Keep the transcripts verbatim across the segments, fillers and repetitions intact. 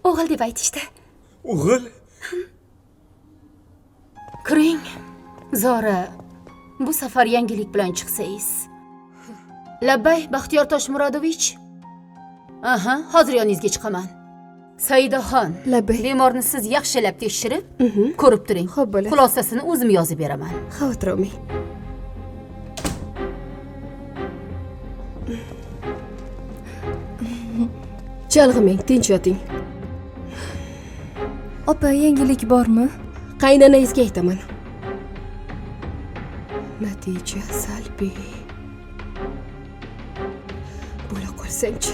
O'g'il deb aytishdi. O'g'il? Kiring. Zora, bu safar yangilik bilan chiqsangiz. Labbay, Baxtiyor Toshmurodovich. Aha, hozir yoningizga chiqaman. Saidaxon, Labbay. Bemorni siz yaxshilab tekshirib, ko'rib turing. Xo'p, bo'ladi. Xulosasini o'zim yozib beraman. Xavotir olmang. Chalg'imang, tinch yoting. Opa, yangilik bormi? Qaynonangizga aytaman. Natija salbiy. Bo'la qolsangchi.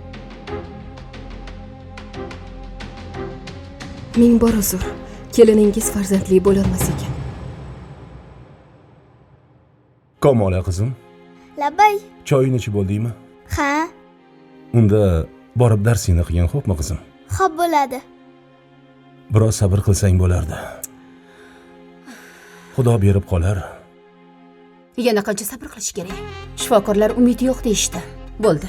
Ming bor uzr. Keliningiz farzandli bo'lolmas ekan. Kamola qizim, Labbay. choyini ichib bo'ldingmi? Ha, Unda borib darsingni qilgin, xo'pmi qizim? xo'p bo'ladi. Biroz sabr qilsang bo'lardi. Xudo berib qolar. Yana qancha sabr qilish kerak? Shifokorlar umid yo'q deyishdi. Bo'ldi.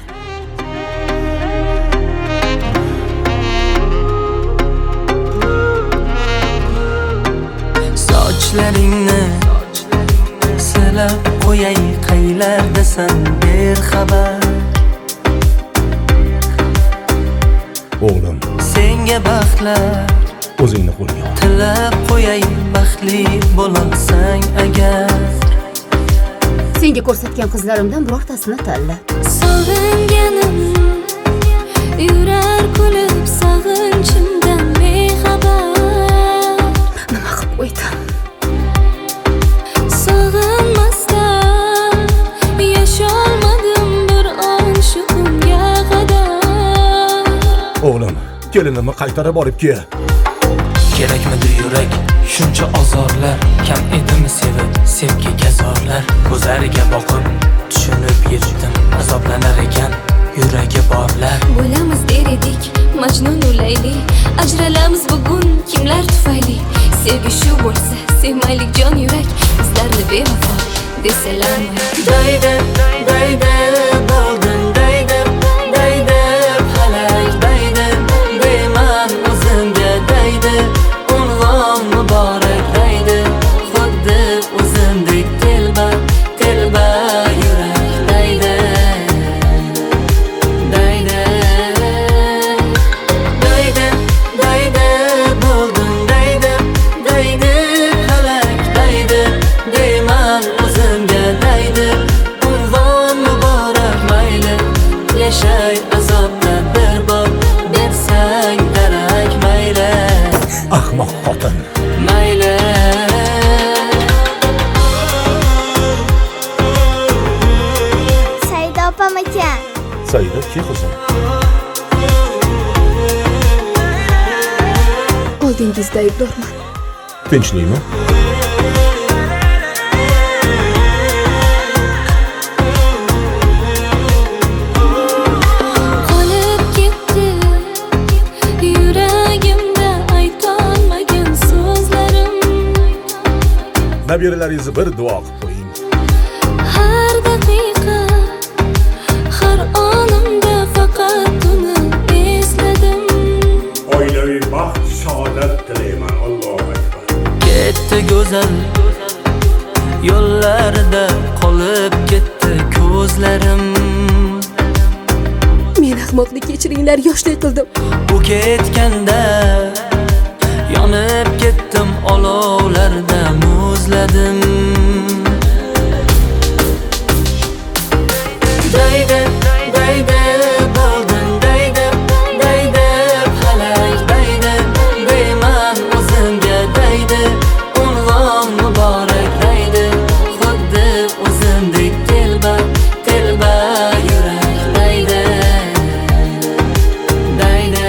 Sochlaringni silab qo'yay, qaylardasan berxabar. O'g'lim, Senga baxtlar o'zingni qo'lga ol. tilab qo'yay, baxtli bo'lolsang agar. Senga ko'rsatgan qizlarimdan birortasini tanla. Sog'inganim yurar kulib sog'inchimdan bexabar. Nima qilib qo'ydim? Sog'inmasdan yasholmadim bir on shu kunga qadar. O'g'lim, kelinimni qaytarib olib kel. Kerakmidi yurak shuncha azorlar, kam edimi sevib sevgiga zorlar. Ko'zlariga boqib tushunib yetdim, azoblanar ekan yuragi borlar. Bo'lamiz der edik Majnun u Layli, ajralamiz bugun kimlar tufayli. Sevgi shu bo'lsa sevmaylik jon yurak, bizlarni bevafo desalarmi? Daydi daydi bo'ldin, daydi daydi halak, daydi deyman o'zimga, daydi unvon muborak, daydi xuddi o'zimdek telba telba yurak, daydi daydi daydi daydi bo'ldin, daydi daydi halak, daydi deyman o'zimga, daydi unvon muborak, mayli yashay azobda bir bor bersang darak, mayli Ahmoq xotin. mayli. Saida opam ekan. Saida, ki qizim? Oldingizda aybdorman. Tinchlikmi? Qolib ketdi yuragimda aytolmagan so'zlarim. Nabiralaringizni bir duo qilib qo'ying. Har daqiqa har onimda faqat uni esladim. Oilaviy baxt, saodat tilayman. Allohu akbar. Ketdi go'zal yo'llarida, qolib ketdi ko'zlarim. Men ahmoqlik kechiringlar, yoshlik qildim. U ketganda yonib ketdim, olovlarda muzladim. Daydi daydi bo'ldin, daydi daydi halak, daydi deyman o'zimga, daydi unvon muborak, daydi xuddi o'zimdek telba telba yurak, daydi daydi.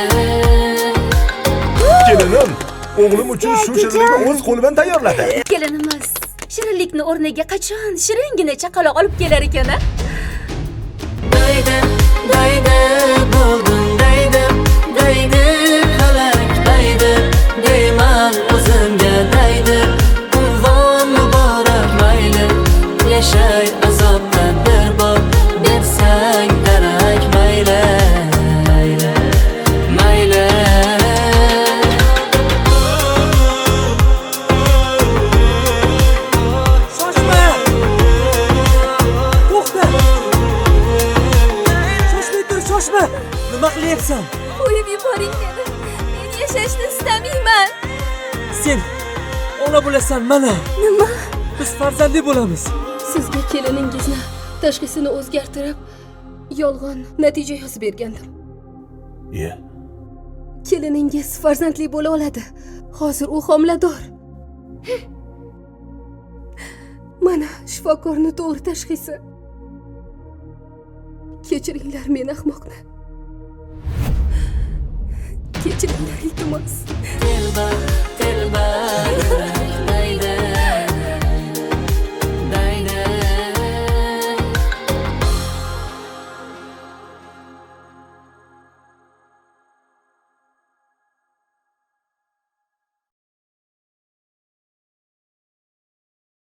Kelinim, o'g'lim uchun shu shirinlikni o'z qo'li bilan tayyorladi. Kelinimiz shirinlikni o'rniga qachon shiringina chaqaloq olib kelar ekan-a? Daydi daydi bo'ldin, daydi daydi halak, daydi deyman o'zimga, daydi unvon muborak, mayli yashay azobda bir bor bersang darak, mayli mayli mayli. Qo'shma! Nima qilyapsan? Qo'yib yuboring meni. Men yashashni istamayman. Sen ona bo'lasan mana. Nima? Biz farzandli bo'lamiz. Sizga keliningizni tashxisini o'zgartirib, yolg'on natija yozib bergandim. Iye. Keliningiz farzandli bo'la oladi. Hozir u homilador. Mana shifokorni to'g'ri tashxisi. Kechiringlar meni ahmoqni. Kechiringlar iltimos. Telba, telba, yurak